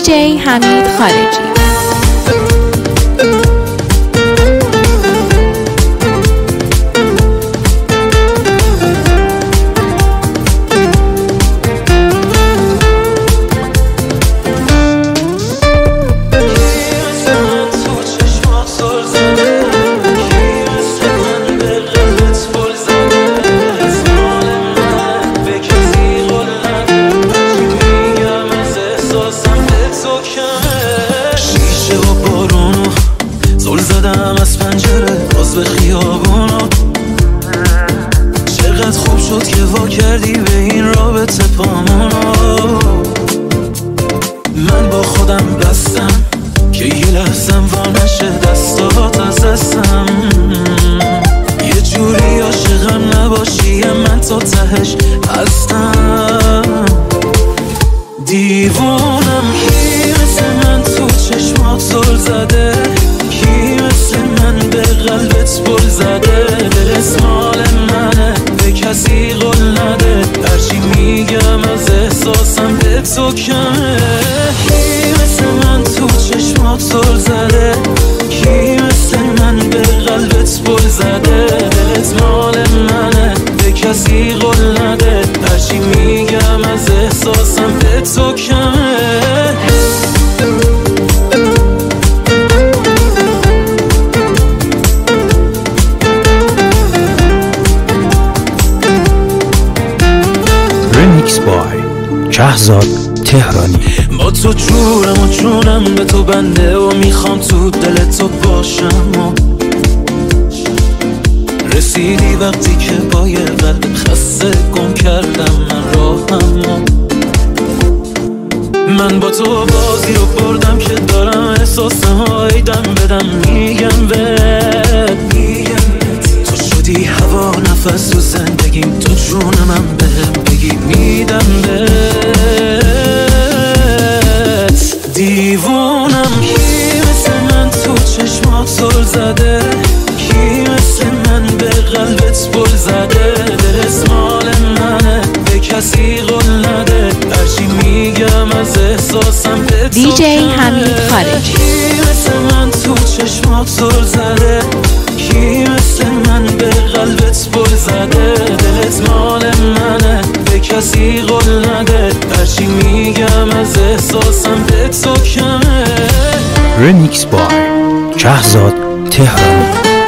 دیجی حمید خارجی. شیشه و بارونو زل زدم از پنجره باز به خیابونو. چقدر خوب شد که وا کردی به این رابطه پامونو. من با خودم بستم که یه لحظم وا نشه دستات از دستم. یه جوری عاشقم نباشی من تا تهش هستم. دیوونم کی مثل من تو چشمات زل زده، کی مثل من به قلبت بل زده. دلت مال منه به کسی قول نده، هرچی میگم از احساسم به تو کمه. کی مثل من تو چشمات زل زده، کی مثل من به قلبت بل زده. دلت مال منه به کسی قول نده، هرچی میگم از احساسم به تو کمه. رمیکس بای شهزاد تهرانی. با تو جورم و جونم به تو بنده و میخوام تو دل تو باشم. و رسیدی وقتی که با یه قلب خسته گم کردم من راهم. من با تو بازی رو بردم که دارم احساسم هایدم بدم. میگم بهت تو شدی هوا نفس تو زندگیم، تو جونمم بهم بگی میدم بهت. دیوونم کی مثل من تو چشمات زل زده، کی مثل من به قلبت بل زده. دلت مال منه به کسی قول نده، هرچی میگم از احساسم به تو دیجی حمید خارجی. کی مثل من تو چشمات زل زده، کی مثل من به قلبت بل زده. دلت مال منه به کسی قول نده، هرچی میگم از احساسم به تو کمه. رمیکس بای شهزاد تهرانی.